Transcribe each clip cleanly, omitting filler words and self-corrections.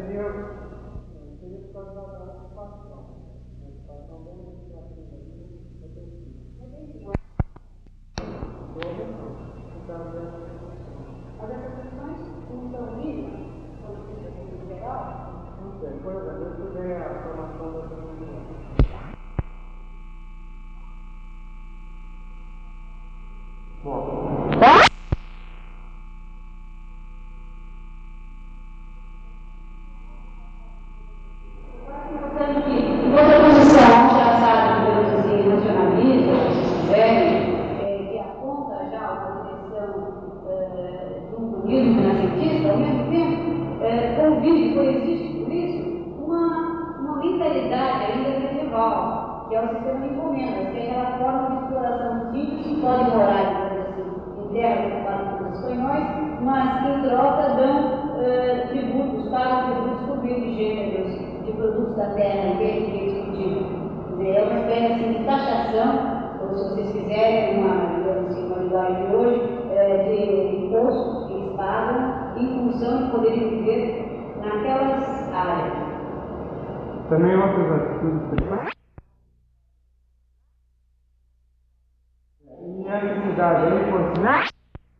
seria por causa da ocupação. A ocupação bem legislativa as associações não são mínimas, como em geral? não sei, por exemplo, eu estudei a formação da comunidade. Bom. Coexiste por isso uma mentalidade ainda medieval, que é o sistema de encomendas, que é aquela forma de exploração dos índios que podem morar, assim, em terras ocupadas pelos espanhóis, mas que em troca dão tributos, pagam tributos por meio de gêneros, de produtos da terra, que eles cultivam. É uma espécie assim, de taxação, ou se vocês quiserem, uma linguagem de hoje, de imposto que eles pagam em função de poderem viver naquelas áreas. Também outras atitudes. E a necessidade aí, por exemplo,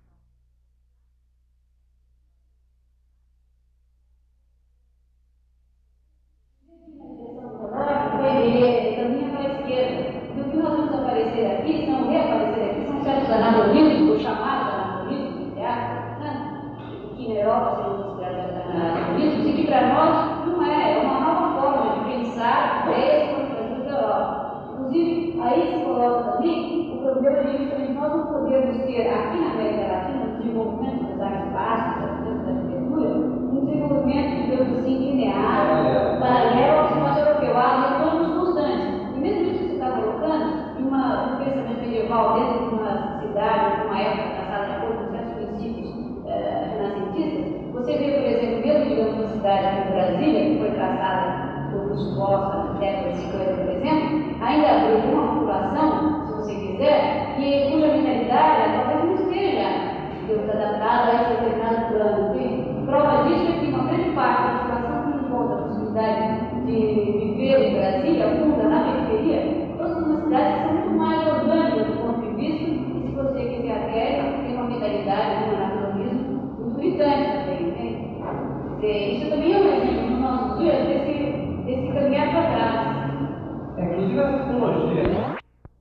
caminha para a esquerda. E o que nós vamos aparecer aqui, são certos analogismos, chamados analogismos, entre aspas, né? Que na Europa são considerados analogismos, e que para nós não é uma nova forma de pensar ideias quando da Europa. Inclusive, aí se coloca também o problema de justamente nós não podemos ter aqui na América Latina o desenvolvimento das artes básicas, da arquitetura, um desenvolvimento, digamos assim, linear, paralelo ao espaço europeu, há retornos constantes. E mesmo isso que você está colocando, em um pensamento medieval, dentro de uma cidade, de uma época traçada de acordo com certos princípios renascentistas, você vê, por exemplo, mesmo, digamos, uma cidade como Brasília, que foi traçada por Augusto Costa na década de 50, por exemplo, ainda abriu uma população, se você quiser, cuja mentalidade talvez não esteja adaptada a esse determinado plano. Entende? Prova disso é que uma grande parte da população que encontra a possibilidade de viver em Brasília, funda na periferia, todas são cidades que são muito mais orgânicas do ponto de vista, e se você quiser até, tem uma mentalidade, um anacronismo muito gritante também. Entende? Isso também é um exemplo nos nossos dias desse caminhar para trás. Inclusive a tecnologia, né?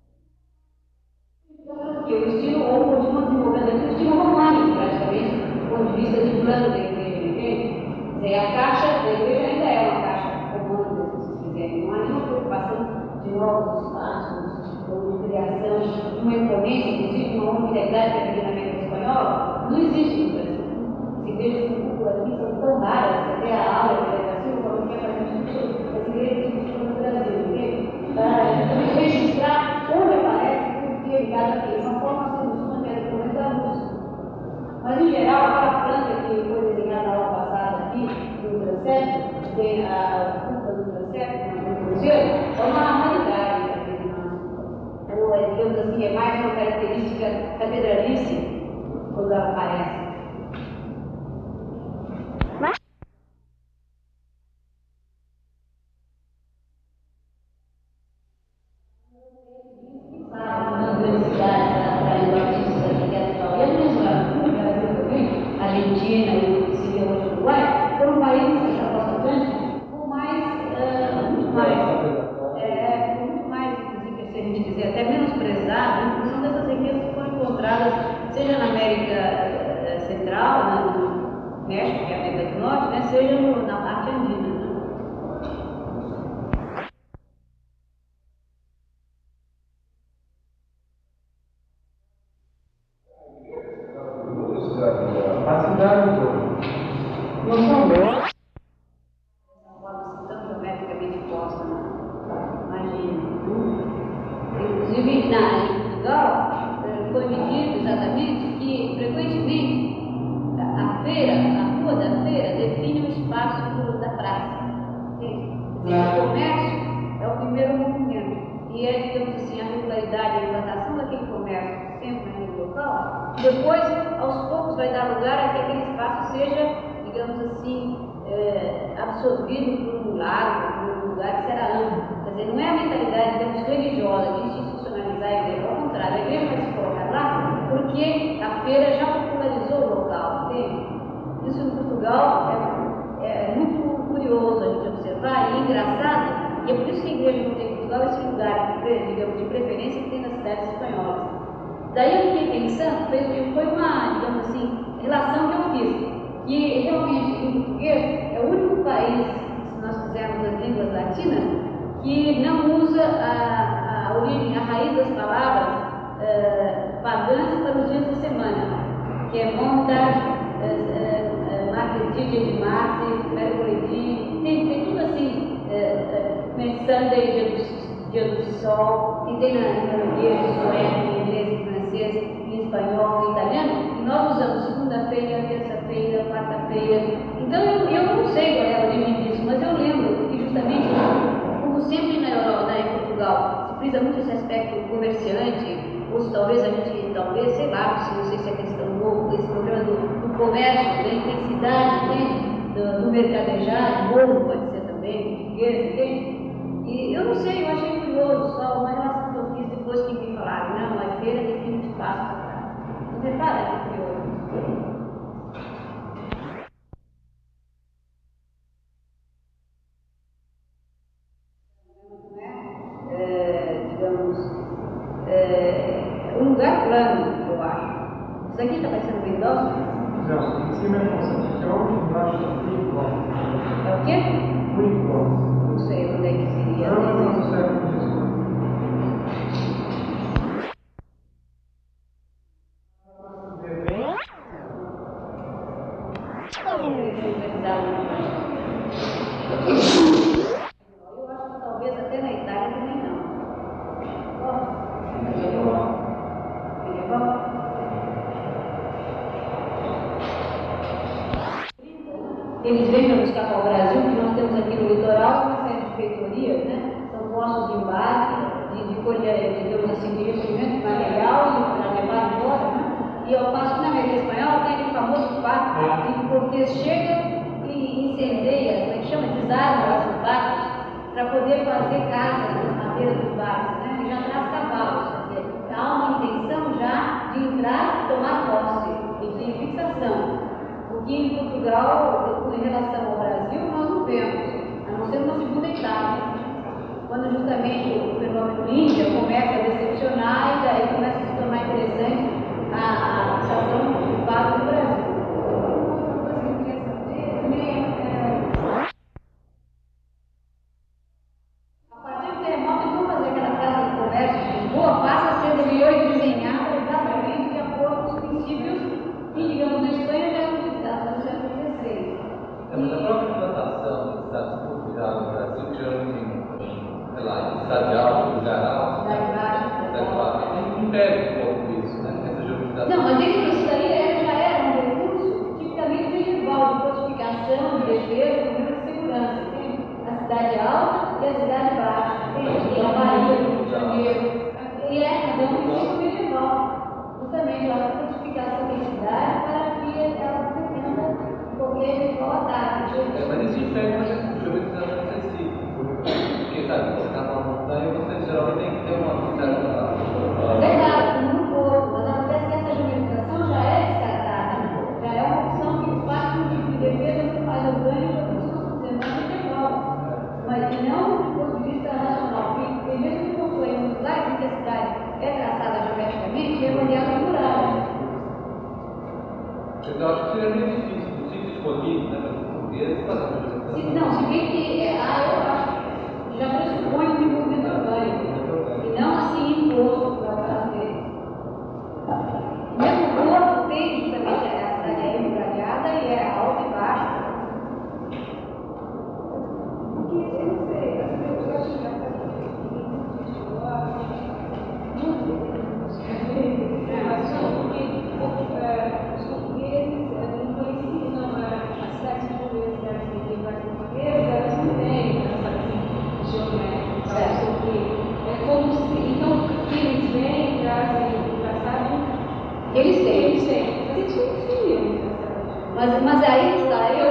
O estilo, ou continua desenvolvendo aqui, o estilo românico, praticamente, do ponto de vista de plano da igreja, entende? A caixa da igreja ainda é uma caixa românica, se vocês quiserem. Não há nenhuma preocupação de novos espaços, ou de criação de uma imponência, inclusive uma unidade que aqui na América Espanhola, não existe no Brasil. As igrejas de cultura aqui são tão raras, que até a aula de delegação, como que é fazer isso, as igrejas de cultura no Brasil, entende? Para justamente registrar onde aparece ligado aqui, são formas que costumam ter documento da luz. Mas, em geral, aquela planta que foi desenhada na aula passada aqui, do transeto, tem a culpa do transeto, no cruzeiro, é uma humanidade daquele nosso. Ou, digamos assim, é mais uma característica catedralícia quando ela aparece. Argentina e o que se vê hoje no Uruguai, foram países da costa atlântica com muito mais, inclusive, se a gente quiser, até menosprezado, em função dessas riquezas que foram encontradas, seja na América Central, no México, que é a América do Norte, né, seja na parte andina. Não são grandes. Uma forma assim tão geometricamente posta, imagina. Inclusive, em Portugal, foi medido exatamente que, frequentemente, a rua da feira define o espaço da praça. O comércio é o primeiro movimento, e é, digamos assim, a regularidade, a implantação daquele comércio sempre naquele local, depois, aos poucos, vai dar lugar a que aquele espaço seja digamos assim, absorvido por um lado, por um lugar que será amplo. Quer dizer, não é a mentalidade, digamos, religiosa de institucionalizar a igreja, ao contrário, a igreja vai se colocar lá porque a feira já popularizou o local, entende? Isso em Portugal é muito curioso a gente observar e engraçado, e é por isso que a igreja não tem em Portugal esse lugar, digamos, de preferência que tem nas cidades espanholas. Daí eu fiquei pensando, foi uma, digamos assim, relação que eu fiz, que realmente em português é o único país, se nós fizermos as línguas latinas, que não usa a origem, a raiz das palavras pagãs para os dias da semana, que é Montag, Market, dia de Marte, Mercoledì, tem tudo assim, Sunday, dia do sol, que tem na português, em sueco, em inglês, em francês, em espanhol, em italiano, e nós usamos segunda-feira, terça-feira, quarta-feira. Então eu não sei qual é a origem disso, mas eu lembro que justamente, como sempre na Europa, em Portugal, se frisa muito esse aspecto comerciante, ou se talvez a gente, sei lá, não sei se é questão desse problema do comércio, da intensidade, entende? Do mercadejar, novo pode ser também, português, entende? E eu não sei, eu achei curioso só uma relação que eu fiz depois que me falaram, não, a feira define de passo para trás. Não repara que curioso. Digamos, um lugar plano, eu acho. Isso aqui está parecendo bem dócil? Não, em cima é Concepción, embaixo é Furicó. É o quê? Furicó. Não sei onde é que seria. Não, mas não serve disso. Eu acho que talvez até na Itália também não. Eles vêm para buscar para o Brasil, que nós temos aqui no litoral uma série de feitorias, né? São postos de embarque, digamos assim, de recolhimento de material e para levar embora, né? E ao passo que na América Espanhola tem aquele famoso fato em que o Cortês chega e incendeia, como é que chama? Desarma os barcos para poder fazer casas nas madeiras dos barcos, né? E já traz cavalos, quer dizer, há uma intenção já de entrar e tomar posse e de fixação. O que em Portugal, em relação ao Brasil, nós não vemos, a não ser uma segunda etapa, quando justamente o fenômeno Índia começa a decepcionar e daí começa a se tornar interessante a fixação do barco no Brasil. Outra coisa que eu queria saber também a partir do terremoto, eles vão fazer aquela praça de comércio de Lisboa, passa a ser desenhada exatamente de acordo com os princípios que, digamos, na Espanha já eram utilizados no século XVI. Mas a própria implantação do Estado de Portugal no Brasil, que geralmente sei lá, em estado alto, lugar alto, impede um pouco isso, né? Essa geometrização. Não, mas isso aí já era um recurso tipicamente medieval de fortificação, de defesa, de número de segurança, entende? A cidade alta e a cidade baixa, entende? E a Bahia, do Rio de Janeiro. E mas é um princípio medieval, justamente a fortificação da cidade para que ela defenda qualquer eventual ataque. Mas isso impede uma geometrização excessiva. Porque, sabe, você está numa montanha, você geralmente tem que ter uma certa. Verdade, muito pouco, mas acontece que essa geometrização já é descartada, já é uma opção que faz um tipo de defesa muito mais orgânica do que nós estamos dizendo, não é medieval, mas não do ponto de vista racional, porque mesmo que constrói em lugares em que a cidade é traçada geometricamente, é rodeada de muralhas. Eu acho que seria meio difícil, o sítio escolhido, né, para os portugueses, fazer uma geometrização. Não, se bem que eu acho que já pressupõe o desenvolvimento orgânico, e não assim imposto para o caso dele. Mesmo o corpo tem justamente a cidade é muralhada e é alta e baixa. Porque eu não sei, eu acho que essa os portugueses não conheciam a cidade de Julias, elas não têm essa geométrica, é como se, então, eles vêm, trazem o passado, eles têm, mas eles não tinham. Mas aí está,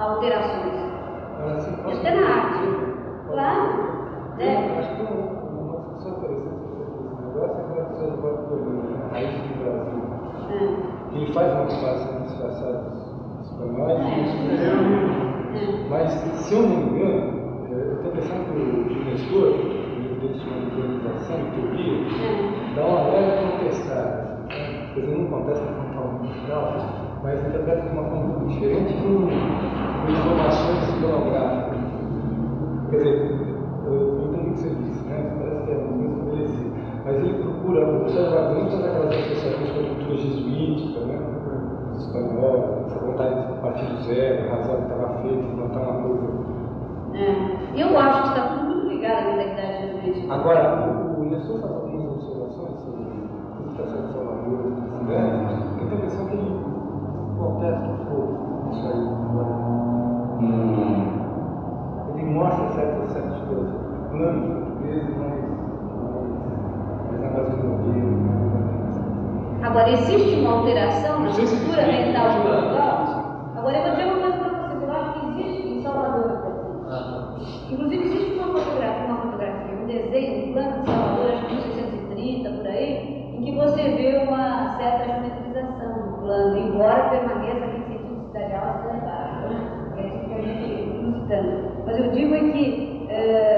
alterações. Assim, Até na arte. Claro. Eu acho que tem uma discussão interessante sobre esse negócio, é a discussão do Banco Colina, a raiz do Brasil. Ele faz uma comparação disfarçada dos espanhóis, mas, se eu não me engano, eu estou pensando que o Nestor, o livro dele chama de Colonização e Teoria, dá uma leve contestada. Quer dizer, não contesta de forma musical, mas interpreta de uma forma um pouco diferente com informações iconográficas. Quer dizer, eu entendi o que você disse, né? Parece que é uma coisa estabelecida. Mas ele procura observar muitas daquelas associações com a cultura jesuítica, né? Os espanhóis, essa vontade de partir do zero, a razão que estava feita, montar uma coisa. Eu acho que está tudo muito ligado à mentalidade jesuítica. Agora, o Nestor faz algumas observações sobre a visitação de Salvador, das cidades, que eu tenho a impressão que ele contesta um pouco isso aí. Ele mostra certos planos portugueses, mas na base do modelo. Agora, existe uma alteração na cultura mental de Portugal? Agora, eu vou dizer uma coisa para vocês. Eu acho que existe em Salvador, por exemplo. Inclusive, existe uma fotografia, um desenho, um plano de Salvador, acho que 1630, por aí, em que você vê uma certa geometrização do plano, embora permaneça aquele sentido cidadial cidade baixa, né? Que é tipicamente lusitano. Mas eu digo é que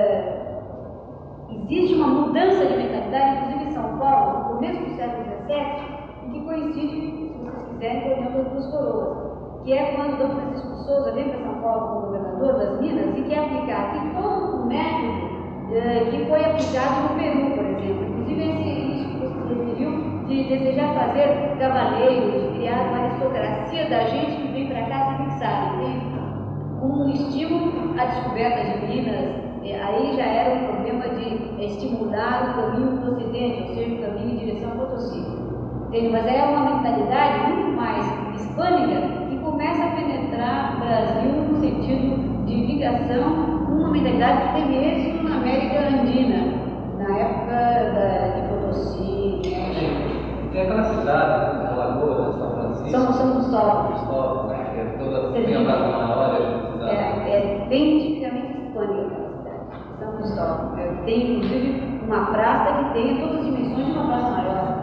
existe uma mudança de mentalidade, inclusive em São Paulo, no começo do século XVII, em que coincide, se vocês quiserem, com a União das Duas Coroas, que é quando Dom Francisco Souza vem para São Paulo como governador das Minas e quer aplicar aqui todo um método que foi aplicado no Peru, por exemplo. Inclusive, isso que você referiu, de desejar fazer cavaleiros, de criar uma aristocracia da gente que vem para cá se fixar, entende? Com um estímulo à descoberta de Minas. Aí já era um problema de estimular o caminho para o Ocidente, ou seja, o caminho em direção ao Potosí. Entende? Mas é uma mentalidade muito mais hispânica que começa a penetrar o Brasil no sentido de ligação com uma mentalidade que teve êxito na América Andina, na época de Potosí. Tem aquela cidade, a Lagoa de São Francisco. São Cristóvão. Cristóvão, né? Que é toda tem a praça maior, a gente precisa. É bem tipicamente hispânica aquela cidade, São Cristóvão. Tem inclusive uma praça que tem todas as dimensões de uma praça maior.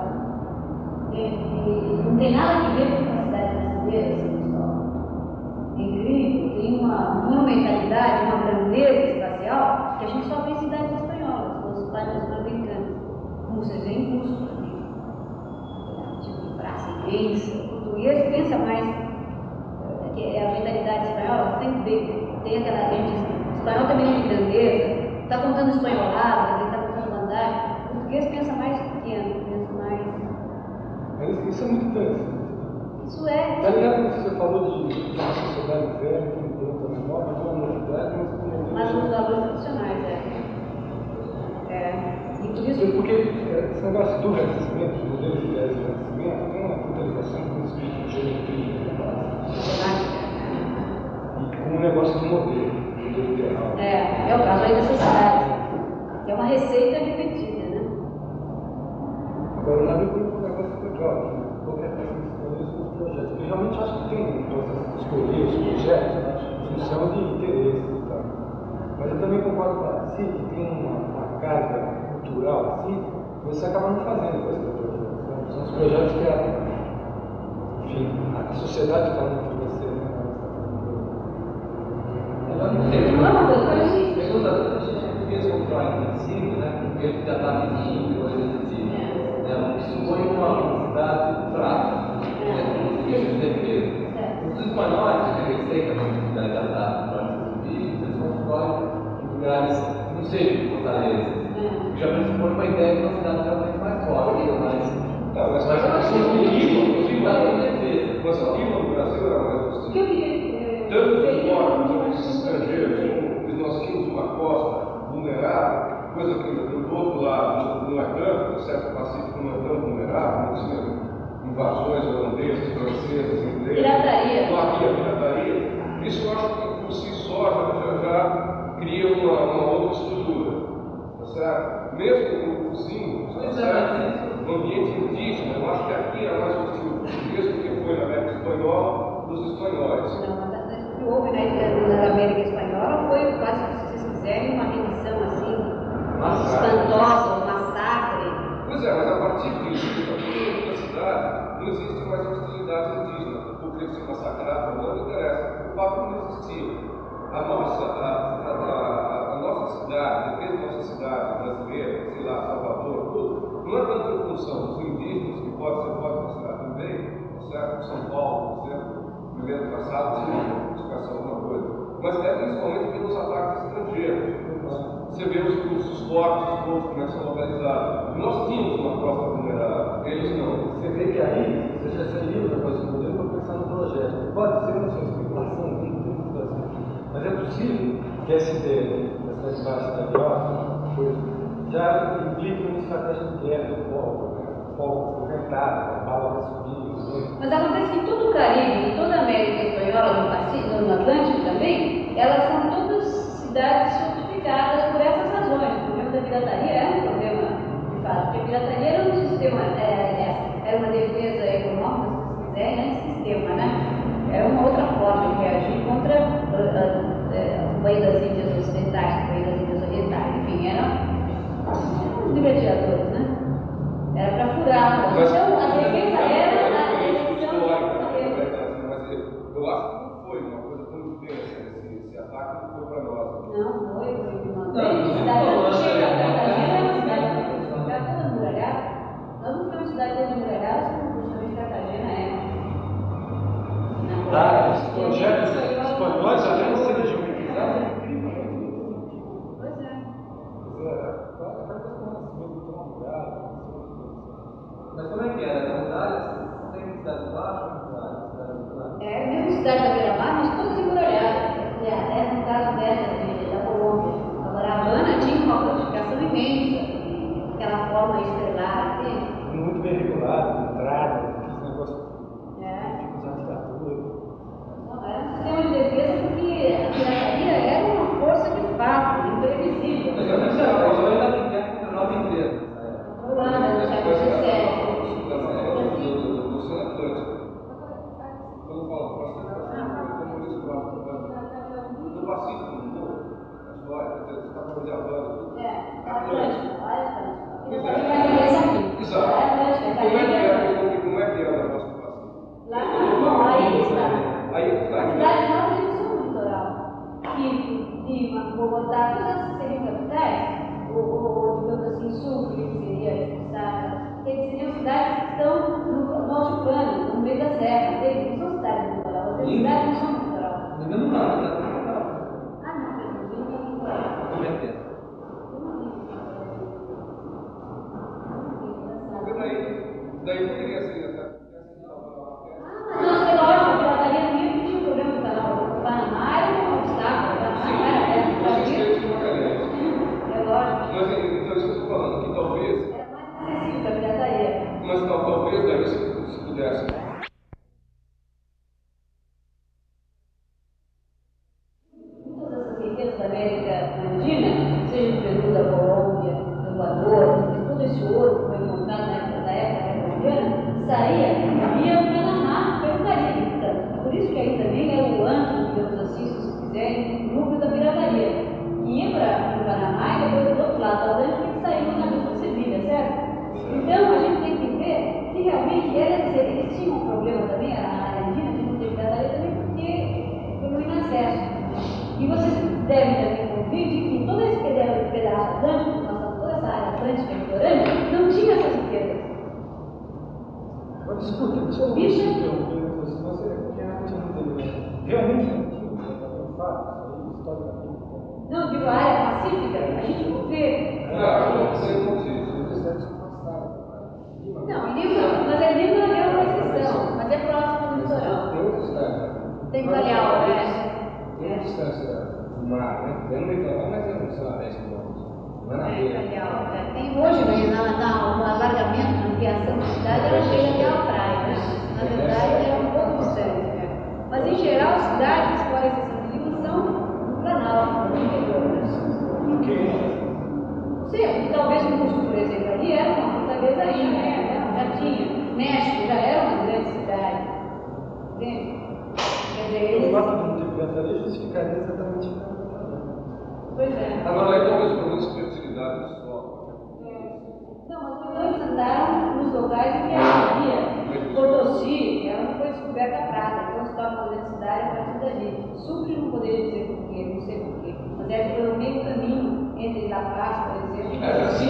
Não tem nada a ver com a cidade brasileira, São Cristóvão. É incrível, tem uma monumentalidade, uma grandeza espacial que a gente só vê em cidades espanholas, ou cidades sul-americanas. Como vocês veem em Cusco também. Tipo de praça imensa. O português pensa mais. Que é a mentalidade espanhola, sempre tem aquela gente. O espanhol também tem grandeza, está contando espanholada, está contando vantagem. O português pensa mais pequeno, pensa mais. Mas isso é muito interessante. Isso é. Tá ligado que você falou de uma sociedade velha que não tem outra memória, mas uma novidade, mas também. Mas os valores tradicionais, E por isso. Porque esse negócio do renascimento, do modelo de ideias do renascimento, tem uma brutalização com o espírito de geometria. E com o negócio do modelo ideal. É o caso aí da sociedade. É uma receita repetida, né? Agora, na minha opinião, é um negócio legal, né? Qualquer coisa que escolher os projetos. Eu realmente acho que tem um processo de escolher os projetos, né? Em função de interesses e tal. Mas eu também concordo com a Cia que tem uma carga cultural assim, você acaba não fazendo coisa do projeto. Então, são os projetos que enfim, a sociedade está dentro de você, né? Eu não sei, Não é uma coisa que eu insisto. pergunta, a gente português constrói em princípio, né? Porque ele já está medindo coisas desse tipo. Supõe uma cidade fraca, de defesa. Os espanhóis, que receitam a cidade da cidade, eles constroem em lugares, não sei, fortalezas. Já pressupõe uma ideia de uma cidade realmente mais forte, mas no Brasil era mais possível. Tanto que nós, os estrangeiros, nós tínhamos uma costa vulnerável, coisa que do outro lado não é tanto, no século Pacífico não é tão vulnerável, não tinha invasões holandesas, francesas, inglesas. Pirataria. Não havia pirataria. Isso eu acho que por si só já cria uma outra estrutura. Tá certo? Mesmo os índios, tá certo? No ambiente indígena, eu acho que aqui era mais hostil português do que foi na América Espanhola dos espanhóis. O que houve na América Espanhola foi quase, se vocês quiserem, uma rendição assim, espantosa, um massacre. Pois é, mas a partir disso, aqui na cidade, não existe mais hostilidade indígena, porque se massacrar não interessa. O fato não existia. A nossa cidade, desde a nossa cidade brasileira, sei lá, Salvador, tudo, não é tanto em função dos indígenas, que pode ser considerado também, certo? São Paulo, por exemplo, no ano passado, tinha expressão alguma coisa, mas é principalmente pelos ataques estrangeiros. Você vê os portos todos como é que são localizados. Nós tínhamos uma costa vulnerável, eles não. Você vê que aí, você já saiu da coisa do modelo para pensar no projeto. Pode ser uma sua especulação, não tem que fazer. Mas é possível que essa ideia da cidade baixa da Carioca já implica uma estratégia de guerra do povo, né? O povo enfrentado, a bala vai subir. Mas acontece que todo o Caribe e toda a América Espanhola, no Pacífico, no Atlântico também, elas são todas cidades fortificadas por essas razões. O problema da pirataria é um problema, de fato, porque a pirataria era um sistema, era uma defesa econômica, se vocês quiserem, antissistema, né? Era uma outra forma de reagir contra o país das Índias Ocidentais, o país das Índias Orientais, enfim, eram libertadores, né? Era para furar. Então, a defesa era a eleição. Mas eu acho que não foi uma coisa tão intensa esse ataque, não foi para nós. Não, foi uma grande cidade. A gente chega a Cartagena, é uma cidade toda muralhada. Nós não fomos cidade toda muralhada, justamente Cartagena é. Os projetos espanhóis, além de serem geometrizados, é incrível. Pois é. Mas como é que era? As áreas, sempre cidade baixa, É, mesmo cidade da Beira-Mar, mas todas emuralhadas. Aliás, no caso dessa da Colômbia, agora a Havana tinha uma fortificação imensa, aquela forma estrelada, entende? Muito bem regulado, entrada, esse negócio É. de usar ditadura. Não, era um sistema de defesa porque a pirataria era uma força de fato, imprevisível. Mas eu não sei, eu ainda brinquei com a Europa inteira. Holanda, no século XVII. Do Oceano Atlântico. Quando eu falo do Pacífico, no história, você está falando de Havana. Atlântico, Atlântico. Exato. Como é que é o negócio do Pacífico? Lá não, aí está. Aí está. A cidade nova tem um sul litoral. E Bogotá, todas essas seriam capitais, ou digamos assim, sul, que seria expulsada, seriam cidades que estão no altiplano, no meio da serra, não são cidades do litoral, as cidades não são do litoral. Ainda não está, né? Ah, não, mas não tem no litoral. Como é que é? Daí poderia ser até. Mas não, é lógico, a pirataria não ia pedir o problema do canal. O Panamá era um obstáculo, o Panamá era perto do Brasil. É lógico. Mas então isso que eu estou falando, que talvez. Era mais acessível para a pirataria. Mas talvez daí se pudesse. Todas essas riquezas da América Andina, seja do Peru, da Colômbia, do Equador, todo esse ouro que foi encontrado na época da colombiana, saía via o Panamá pelo Caribe. Portanto, por isso que aí também é o antro, digamos assim, se vocês quiserem, o núcleo da pirataria, que ia para o Panamá e depois do outro lado do Atlântico que saiu na mesma Sevilha, certo? Então a gente tem que ver que realmente eles tinham um problema também, a área andina tinha muita pirataria também, porque foi um inacesso. E vocês devem também convir de que todo esse pedaço atlântico, toda essa área atlântica litorânea, não tinha essas riquezas. Agora, escuta, deixa eu interromper você realmente não entendeu. Realmente não tinha, é um fato, isso aí, historicamente. Não, digo, a área pacífica, a gente não vê. Não sei como diz. Não, Lima, mas Lima é uma exceção, mas é próximo do litoral. Tem outra distância. Tem Calhau, né? Tem uma distância do mar, né? Tem no litoral, mas é, sei lá, 10 quilômetros. Não é na beira. Calhau. Tem hoje, mas no alargamento, na ampliação da cidade, ela chega até a praia, né? Na verdade, é um pouco distante, né? Mas, em geral, cidades, com a exceção de Lima, são no Planalto, no interior, né? Ok. Sim, talvez o Cusco, por exemplo, ali era uma fortaleza aí, né? Já tinha. México já era uma grande cidade. Entende? Quer dizer, O eles... fato de não ter fazendo ali justificaria exatamente o que ela está fazendo. Pois é. Agora, aí talvez o problema de fertilidade do solo. Não, mas eles andaram nos locais em que havia Potosí, ela não foi descoberta a prata, então se torna uma densidade a partir dali. Sucre não poderia dizer porquê, não sei porquê, mas era pelo meio caminho entre La Paz, por exemplo, e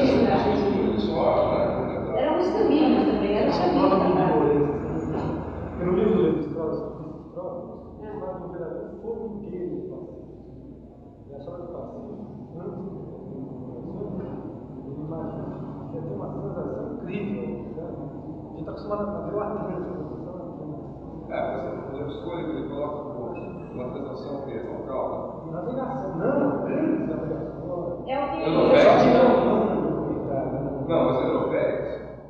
eram os caminhos também, eram os caminhos da prata. Eu no livro do Levi-Strauss, ele faz um verdadeiro fogo inteiro do Pacífico. E a história do Pacífico, antes do ele imagina que ia ter uma sensação incrível, né? A gente está acostumado a ver o Atlântico. Mas a escolha que ele coloca uma transação que é local. Navegação, não, grande navegação. É o que Não, mas europeias.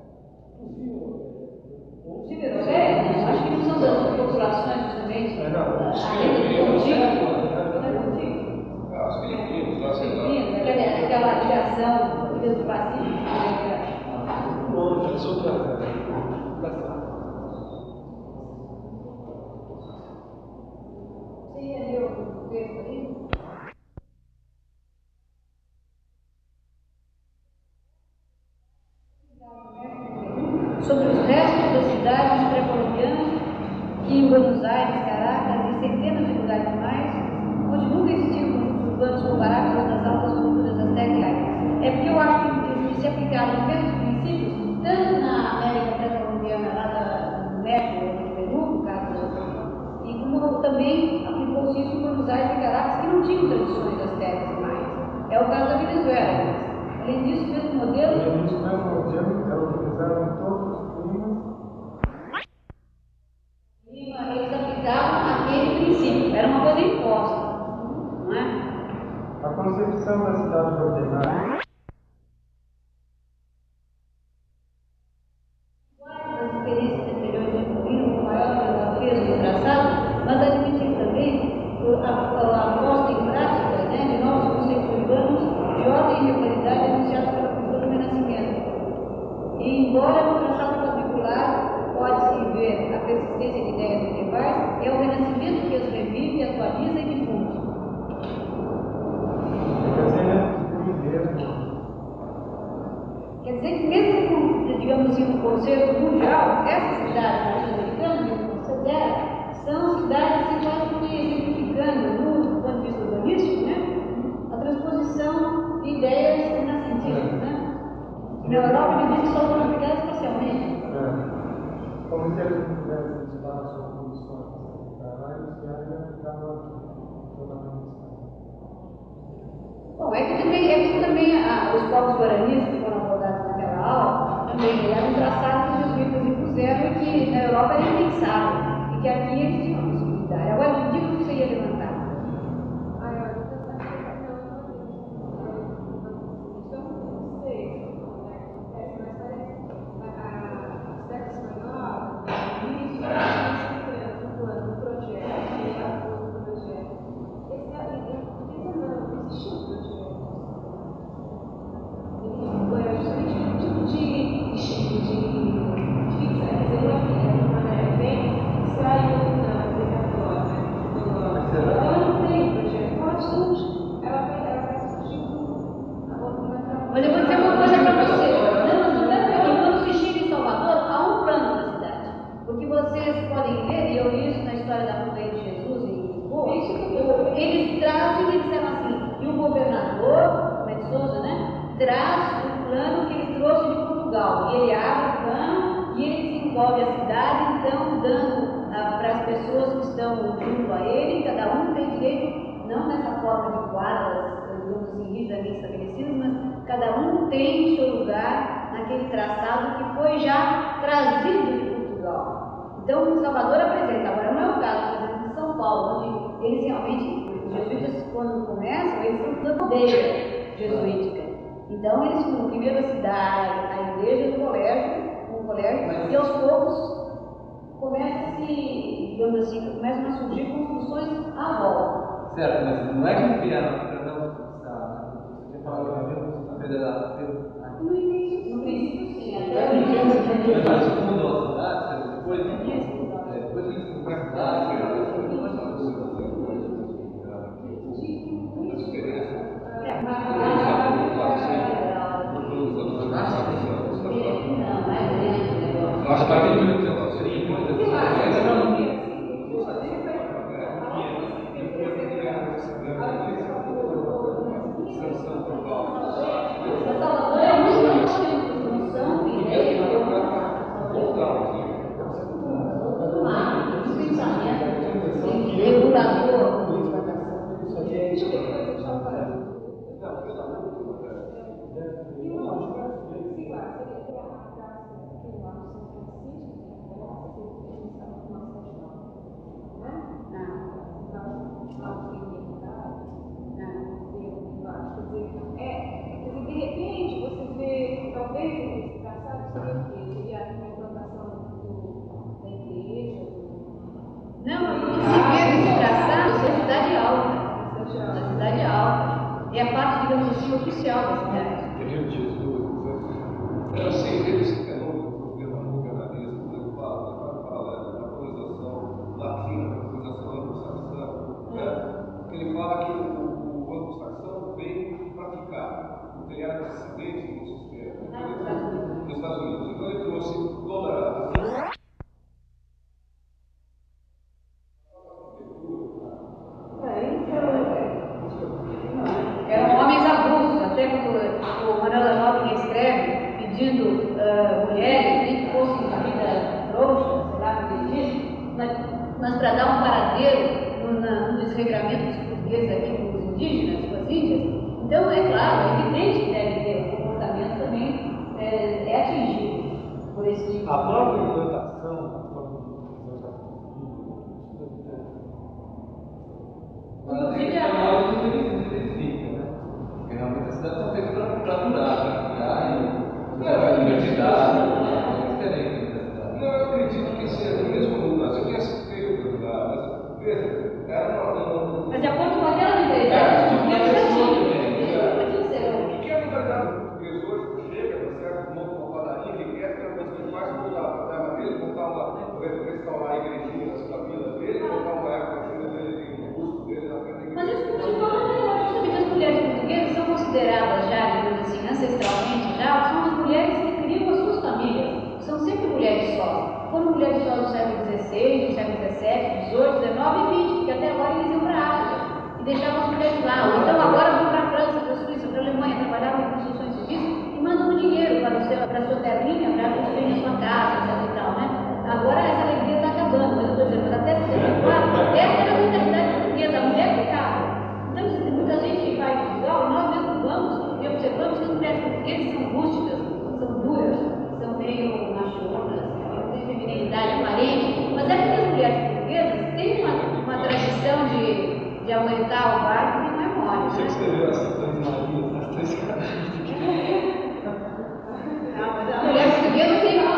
os europeios, acho que não são das populações justamente. As Filipinas, lá sei lá. Aquela ligação do Pacífico. Longe, eu sou Você ia ler o texto aí? Sobre os restos das cidades pré-colombianas que em Buenos Aires, Caracas e centenas de lugares mais, onde nunca existiam conjuntos urbanos comparáveis aos das altas culturas aztecas. É porque eu acho que se aplicaram os mesmos princípios, tanto na América pré-colombiana, lá no México, no Peru, no caso, e como também aplicou-se isso em Buenos Aires e Caracas, que não tinham tradições aztecas mais. É o caso da Venezuela. Além disso, o mesmo modelo. Ela utilizava em todos os climas. Eles aplicavam aquele princípio, era uma coisa imposta, não é? A concepção da cidade ordenada. As experiências anteriores evoluíram com maior peso no traçado, mas admitir também a posta em prática, né, de novos conceitos urbanos de ordem e regularidade anunciados pela cultura do Renascimento. E embora no traçado quadricular pode-se ver a persistência de ideias medievais, é o Renascimento que as revive, atualiza e difunde. Quer dizer que mesmo com, digamos assim, um conceito mundial, essas cidades latino-americanas que você considera, são cidades assim, quase que exemplificando, do ponto de vista urbanístico, né, a transposição de ideias renascentistas, né? Na Europa, ele diz que só foram aplicadas parcialmente. Como se eles tivessem espaço ou condições para lá, eles querem aplicar toda a Bom, é que também os povos guaranis que foram abordados naquela aula, também eram um traçado que os jesuítas impuseram e que na Europa era impensável, e que aqui eles tinham a possibilidade. Agora, diga o que você ia levantar. Mas eu vou dizer uma coisa para você. Quando se chega em Salvador, há um plano da cidade. Porque vocês podem ver, e eu li isso na história da Montanha de Jesus em Lisboa, eles trazem e disseram assim, e o governador, Tomé de Souza, né, traz o plano que ele trouxe de Portugal. E ele abre o plano e ele desenvolve a cidade, então dando para as pessoas que estão junto a ele, cada um tem direito, não nessa forma de quadras, digamos assim, rigidamente estabelecidas, mas cada um tem o seu lugar naquele traçado que foi já trazido de Portugal. Então, Salvador apresenta, agora não é o caso, por exemplo, de São Paulo, onde eles realmente, os jesuítas, quando começam, eles são uma aldeia jesuítica. Então, eles fundam primeiro a cidade, a igreja, um colégio, e aos poucos começam a surgir construções à volta. Certo, mas não é que não criaram a pedra da No princípio, sim. mas o fundo da cidade, depois que eles compraram a cidade, Deixa eu ver o que você estava falando. E o nome, sei lá, seria a graça, aquele lá no São Francisco, que é a graça que eles estavam com nossa nacional. Né? Não significado. Quer dizer, de repente, você vê, talvez, esse traçado seria o quê? Seria a implantação da igreja? Não, a gente se vê nesse traçado na cidade alta. Na cidade alta. É a parte, digamos assim, oficial da cidade. Rio de Jesus. Eu sei desse fenômeno do governalismo, ele fala da colonização latina, da colonização anglo-saxã, né? Ele fala que o anglo-saxão veio praticar o telhado dissidente no sistema, nos Estados Unidos. Então ele trouxe toda a Eram homens avulsos, até quando o Manuel da Nóbrega escreve pedindo mulheres nem que fossem de vida frouxa, sei lá como ele diz, mas para dar um paradeiro no desregramento dos portugueses aqui com os indígenas, com as índias. Então, é claro, é evidente que deve ter o comportamento também é atingido por esse tipo. A própria implantação, Inclusive, a maioria dos benefícios verifica, né? Porque realmente as cidades são feitas para durar, para ficar e você vai à universidade, é diferente da cidade. Não, eu acredito que seja, mesmo no Brasil, tinha sido feito para ajudar, mas veja, era uma. Mas de acordo com aquela mentalidade, É, os portugueses já tinham. é. Eles nunca tinham ser. O que é a mentalidade do português hoje? Chega, tá certo? Monta uma padaria, ele quer que as pessoas façam voltar para a terra dele, montar restaurar a igrejinha nas cabinas dele, montar uma época assim dele, um busto dele na frente da igreja. Mas isso não se torna melhor, justamente as mulheres portuguesas são consideradas já, digamos assim, ancestralmente já, são as mulheres que criam as suas famílias. São sempre mulheres sós. Foram mulheres sós do século XVI, do século XVII, XVIII, XIX e XX, porque até agora eles iam para a África e deixavam as mulheres lá. Ou então agora vão para a França, para a Suíça, para a Alemanha, trabalhavam em construções civis e mandam o dinheiro para a sua terrinha, para construir a sua casa, etc e tal, né? Agora essa alegria está acabando, mas eu estou dizendo, mas até 74, essa era a mentalidade portuguesa, a mulher ficava. Então, muita gente que vai em Portugal, nós mesmos vamos e observamos que as mulheres portuguesas são rústicas, são duras, são meio machonas, não tem feminilidade aparente, mas é porque as mulheres portuguesas têm uma tradição de aumentar o barco que não é mole. Você Né? escreveu as três Marias, as três caras. A mulher portuguesa tem uma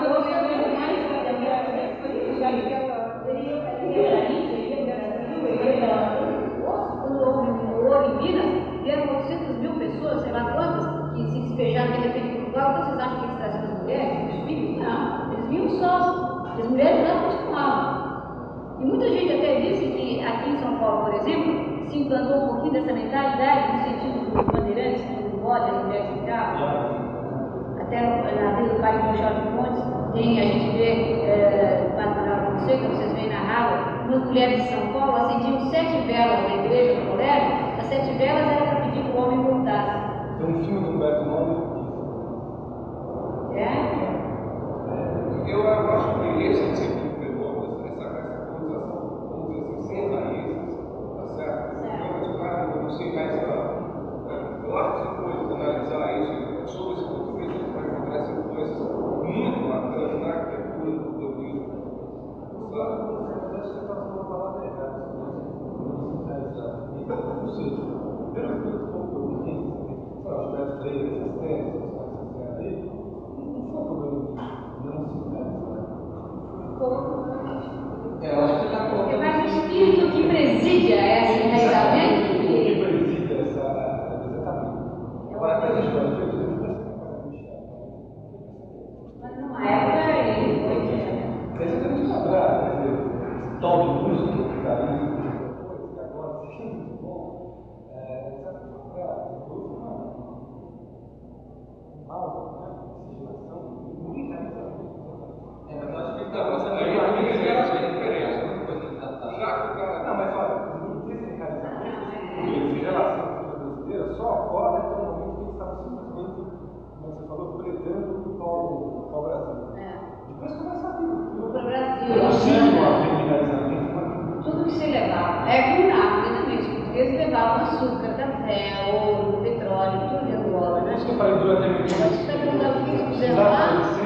ouro em Minas, vieram 800.000 pessoas, sei lá quantas, que se despejaram de repente em Portugal. Então vocês acham que eles traziam as mulheres, os filhos? Não, eles vinham sós. As mulheres não acostumavam. E muita gente até disse que aqui em São Paulo, por exemplo, se implantou um pouquinho dessa mentalidade no sentido dos bandeirantes, que não pode as mulheres ficavam. Até na Vila do Parque do Jorge Pontes, a gente vê, Manuel Fonseca, vocês veem narrado, umas mulheres de São Paulo acendiam 7 velas na igreja, no colégio. As 7 velas eram para pedir que o homem voltasse. Tem um filme do Humberto Mauro. É? Eu acho que esse tipo de fenômeno, essa colonização, vamos dizer assim, sem raízes, tá certo? Realmente o cara não se enraizar. Eu acho que se for analisar isso sobre esse ponto de vista, a gente vai encontrar essa influência muito marcante na arquitetura do urbanismo. Sabe? Você está falando uma palavra errada. Ou seja, pelo que eu vi, sabe, as freiras, as terras, aí, não foi problema de não se realizar. Eu acho que está Porque vai o espírito que preside a esse enraizamento. O que preside essa. Exatamente. Agora, a coisa histórica, Mas numa época ele foi. esse é muito atrás, quer dizer, tal de música, que está ali, que agora se chama muito bom, mal, né? Miscigenação, ninguém realiza muito. mas eu acho que está passando aí, eu acho que é diferente, não é coisa que está. Já que o cara. Não, mas olha, esse enraizamento, essa geração brasileira só ocorre até o momento que eles estavam simplesmente, como você falou, predando ao Brasil. Depois começa a vir. Para o Brasil. Eu não sei uma enraizamento, mas Tudo que se levava. É como na África também, os portugueses portugueses levavam açúcar, café, ouro, petróleo, tudo de Angola, né? Isso que eu falei durante a minha Mas se você perguntar o que eles fizeram lá,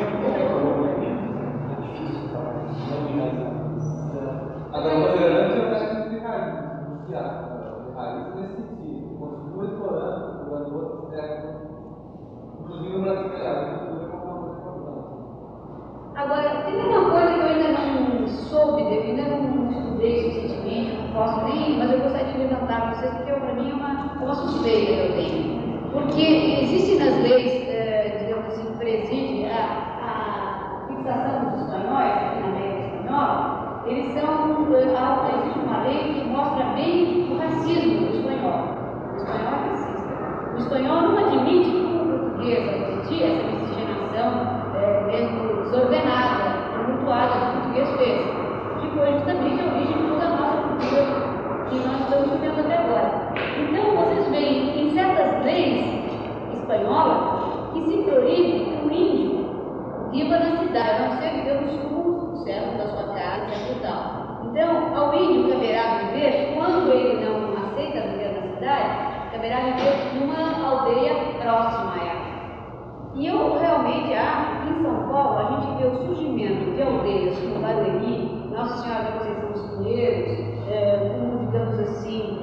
Agora, o tolerante é o técnico de raiz nesse sentido. Continua explorando, jogando outros técnicos, inclusive no Brasil, a agricultura como uma coisa importante. agora, tem uma coisa que eu ainda não soube, ainda não estudei suficientemente, não posso nem, mas eu gostaria de levantar para vocês, porque para mim é uma suspeita que eu tenho. Porque existe nas leis, digamos assim, que preside a fixação dos espanhóis aqui na América Espanhola, eles são, existe uma lei que mostra bem o racismo do espanhol. O espanhol é racista. O espanhol não admite que o português admitir essa miscigenação mesmo desordenada, tumultuada que o português fez, que foi justamente a origem de toda a nossa cultura que nós estamos vivendo até agora. Então, vocês veem em certas leis espanholas que se proíbe que o índio viva na cidade, a não ser viver nos fundos, certo, da sua casa, certo e tal. Então, ao índio caberá viver, quando ele não aceita viver na cidade, caberá viver numa aldeia próxima a ela. E eu realmente acho que em São Paulo a gente vê o surgimento de aldeias como Barueri, Nossa Senhora da Conceição dos Pinheiros, como, digamos assim,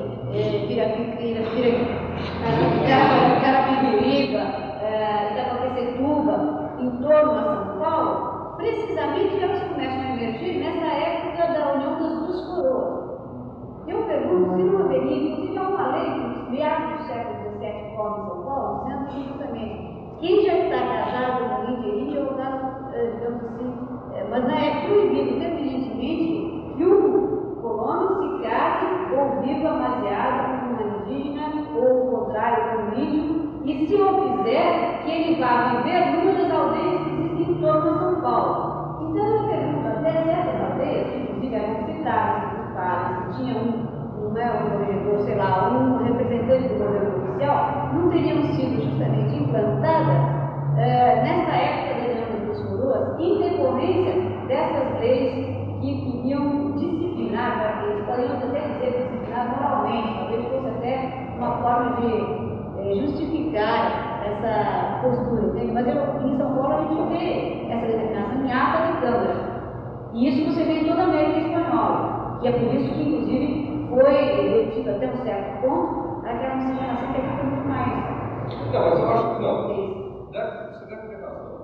Carapibiriba, Itacoaquecetuba, em torno a São Paulo, precisamente elas começam a emergir nessa época da união das duas coroas. Eu pergunto se não haveria, inclusive há uma lei que nos meados do século XVII forma em São Paulo, dizendo que justamente quem já está casado com índio, ou caso, digamos assim, mas não é proibido terminantemente que um colono se case ou viva amaziado com uma indígena, ou o contrário, com um índio, e se o fizer, que ele vá viver numa das aldeias que existem em torno a São Paulo. Então eu pergunto, até essas aldeias, que inclusive eram citadas pelos padres, que tinham um regedor, sei lá, um representante do governo oficial, não teriam sido justamente implantadas nessa época da União das Duas Coroas, em decorrência dessas leis que queriam disciplinar, eles poderiam até dizer disciplinar moralmente, talvez fosse até uma forma de justificar essa postura, entende? Mas em São Paulo a gente vê essa determinação em ata de Câmara. E isso você vê em toda a América Espanhola, que é por isso que, inclusive, foi detido até um certo ponto aquela miscigenação que aqui foi muito mais. Não, mas eu acho que não. Você deve ter razão.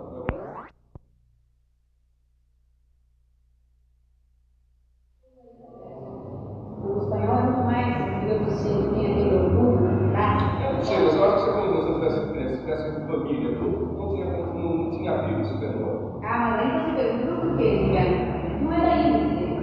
O espanhol é muito mais, digamos assim, tem aquele orgulho, tá? Eu não sei, mas eu acho que se tivesse com família, não tinha filho esse fenômeno. Ah, mas aí você pergunta por quê, Guilherme? Não era índio deles.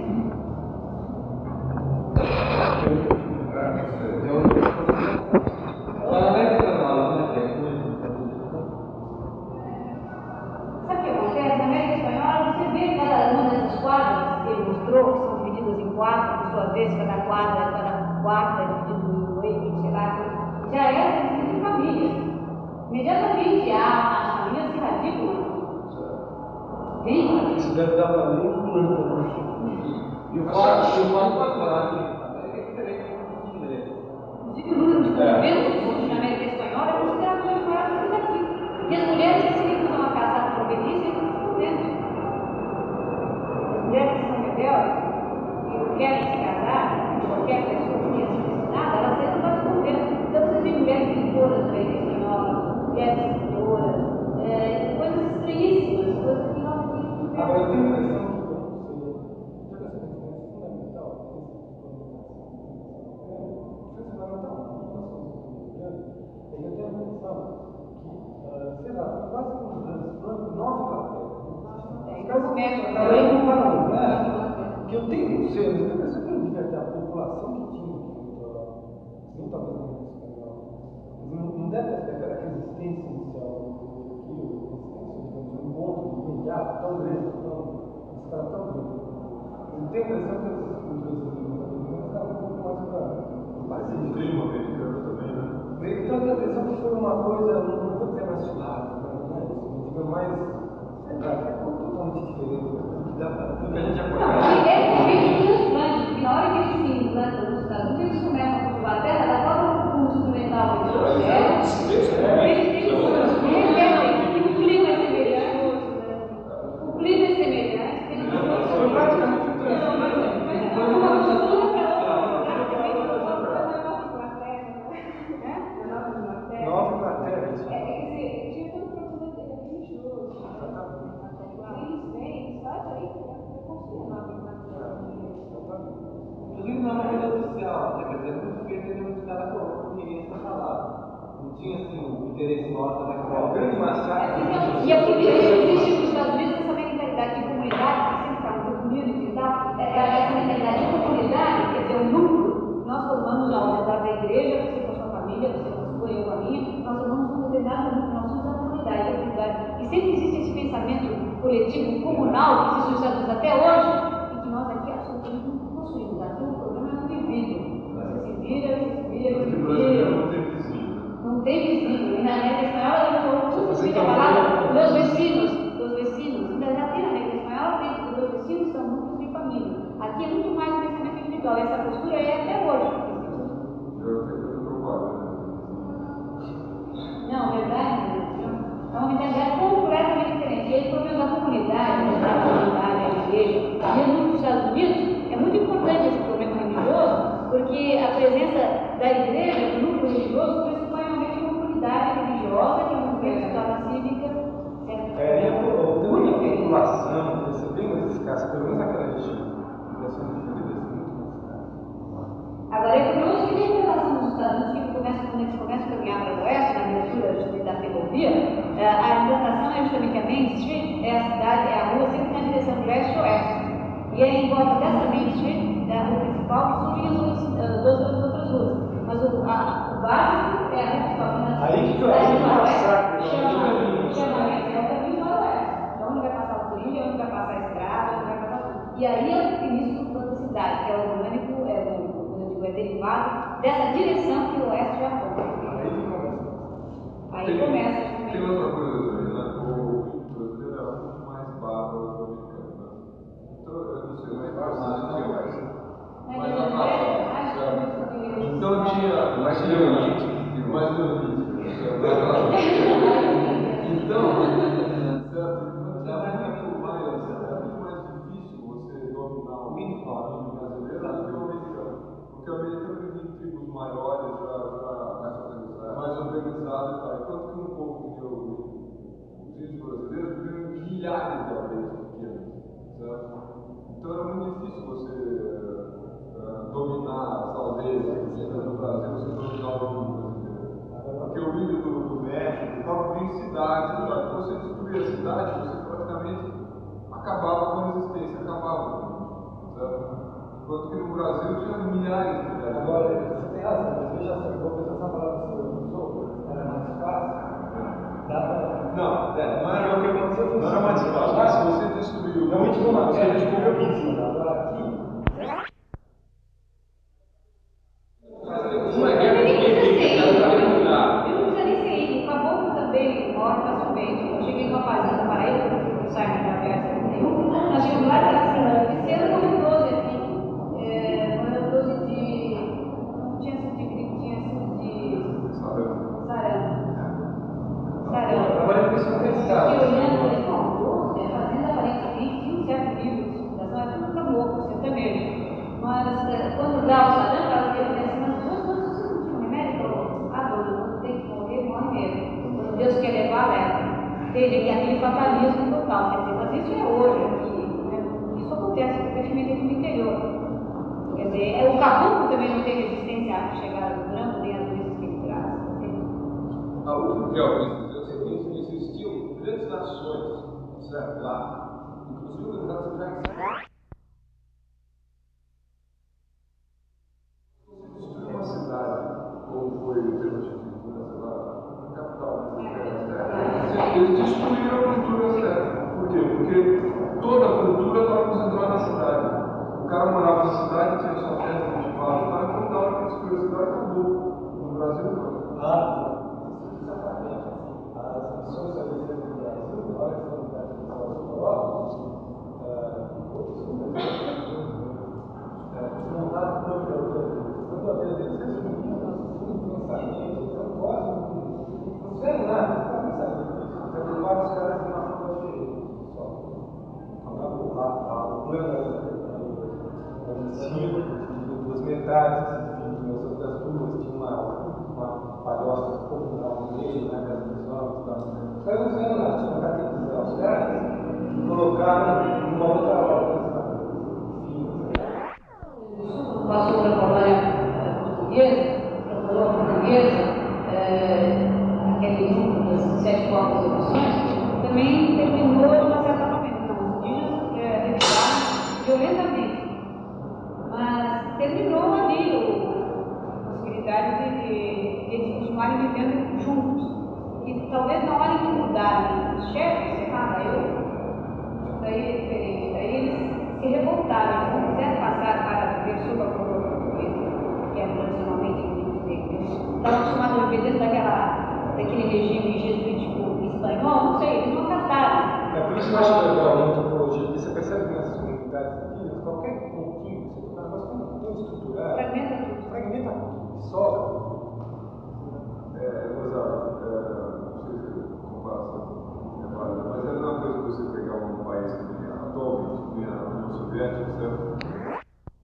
Sabe o que acontece? Na América Espanhola, você vê cada uma dessas quadras que ele mostrou, que são divididas em quatro, por sua vez, cada quarta é dividido em 8, sei lá, já é dividido em famílias. Imediatamente as famílias se radicam. Bem, Isso deve dar para ler um plano. E o fato passado é diferente do inglês. inclusive o número de conventos na América Espanhola é considerado mais maior do que daqui. E as mulheres que se recusam a casar por obediência entram nos conventos. As mulheres que são rebeldes, que não querem se casar, qualquer pessoa que tenha sido ensinada, elas entram para os conventos. Então você vê mulheres pintoras na América Espanhola, mulheres pintoras, coisas estranhíssimas, coisas que nós não vemos. Agora eu tenho a impressão que toda essa questão é fundamental. Eu tenho a impressão que, sei lá, quase como os grandes planos, Nova Inglaterra. Os caras trabalham com cada lugar, que eu tenho, não sei, eu tenho a impressão que eu devia ter a população que tinha, não talvez na América Espanhola, mas não deve ter aquela resistência inicial um ponto imediato tão grande, tão grande. Eu tenho a impressão que os brasileiros estavam um pouco mais para o clima americano também, né? Então, eu tenho a impressão que foi uma coisa, não vou dizer mais churrasca, mas mais, sei lá, totalmente diferente do que dá para tudo que a gente já Não, é realmente um transplante, porque na hora que eles se implantam nos Estados Unidos, eles começam a cultivar a terra Inclusive não é uma coisa oficial, quer dizer, muito feito ele onde cada coroa ninguém está falado. Não tinha assim um interesse maior da naquela grande massacre. E é porque existe nos Estados Unidos essa mentalidade de comunidade, que sempre fala do community e tal, essa mentalidade de comunidade, quer dizer, o núcleo. Nós formamos ao redor da igreja, você com a sua família, você com a sua, eu com a minha, nós formamos um determinado núcleo, nós somos a comunidade. E sempre existe esse pensamento coletivo, comunal, que existe nos Estados Unidos até hoje, e que nós aqui absolutamente não possuímos. Aqui o problema é o indivíduo. Você se vira, Porque o brasileiro não tem vizinho. não tem vizinho. E na América Espanhola, eu não uso muito a palavra meus vecinos. Ainda já tem na América Espanhola, tem que meus vecinos são núcleos de família. Aqui é muito mais o pensamento individual. Essa postura é até hoje. Eu tenho que propaganda. Não, verdade, é uma mentalidade completamente diferente. E aí, o problema da comunidade, a igreja, e nos Estados Unidos, é muito importante esse problema religioso, porque a presença da igreja, do núcleo religioso, pressupõe realmente uma comunidade religiosa, que é uma escola cívica. O número de população, isso é bem mais escasso, pelo menos naquela região. Agora, é curioso que tem relação dos Estados Unidos, que quando eles começam a caminhar para o oeste, na abertura da ferrovia, a implantação é justamente a Main Street, é a cidade, é a rua sempre na direção de leste-oeste. E é em volta dessa Main Street, da rua principal, que surgem as duas outras ruas. Mas o básico é a rua principal. Aí que eu acho que é um massacre. Chama é o caminho para o oeste. Então, onde vai passar o trilho, onde vai passar a estrada, onde vai passar tudo. E aí é o início da cidade, que é o orgânico, é derivado dessa direção que o oeste já foi. Aí começa. Tem outra coisa também, né? O brasileiro é muito mais bárbaro do americano, né? Então, eu não sei, mais bárbaro do que mais atrasado. Então tinha mais neolítico, mais neolítico. Então, certo? É muito mais difícil você dominar o índio brasileiro do que o americano. Porque o americano vive em tribos maiores, mais organizado e tal. Enquanto que um povo que os índios brasileiros vivem em milhares de aldeias pequenas, certo? Então era muito difícil você dominar as aldeias no Brasil, você dominar o índio brasileiro. Porque o índio do México estava em cidades, então você destruía a cidade, você praticamente acabava com a resistência, acabava com o índio, certo? Enquanto que no Brasil tinha milhares de mulheres. Agora, você tem razão, mas veja só, vou pensar essa palavra que você usou, era mais fácil. Não era o que aconteceu, não era mais fácil. Se você destruiu. Realmente não, você descobriu o que agora aqui. Eu não precisa nem ser ídolo, o caboclo também morre facilmente. Eu cheguei numa fazenda na Paraíba, que sai na festa 31, nós chegamos lá e assim, esse ano morreu 12 aqui. Morreu 12 de. Não tinha sido de gripe, tinha sido de. Sarampo. Agora eu preciso pensar. Fiquei olhando e falei, a fazenda aparentemente tinha um certo nível de circulação, é tudo caboclo, sertanejo. Mas quando dá o sarampo, elas dizem assim, mas duas coisas você não tinha um remédio? Falou, dona, quando tem que morrer, morre mesmo. Quando Deus quer levar, leva. Entende? E aquele fatalismo total, quer dizer, mas isso é hoje aqui, né? Isso acontece frequentemente aqui no interior. Quer dizer, o caboclo também não tem resistência à chegada do branco, nem às doenças que ele traz. A última que eu quis dizer é o seguinte: existiam grandes nações, certo? Lá, inclusive organizadas já destruir uma cidade, como foi o Tenochtitlan, a capital da eles destruíram a cultura azteca. Por quê? Porque toda a cultura estava concentrada na cidade. O cara morava na cidade, tinha sua terra cultivada, então na hora que destruiu a cidade, acabou. No Brasil, não. Exatamente. As missões da Igreja do Brasil, na hora que foram dadas aos Europa, montaram o próprio quando a deles, eles não tinham pensamento, eles eram quase coroa portuguesa, aquele núcleo das 7 povos e nações, também terminou de uma certa maneira. Então, os indígenas retiraram violentamente, mas terminou ali a possibilidade de eles continuarem vivendo juntos. E talvez na hora que mudarem os chefes, daí é diferente, daí eles se revoltaram, eles não quiseram passar para viver sob a coroa portuguesa, que era tradicionalmente o eles estavam acostumados a viver dentro daquele regime jesuítico espanhol, não sei, eles não acataram. É por isso que eu acho legal a antropologia, porque você percebe que nessas comunidades aqui, qualquer pouquinho, você fala, nós estamos tão estruturados, fragmenta tudo, sobra. Não sei se a comparação é válida, mas é uma coisa que você pegar um país que atualmente, a União Soviética, certo?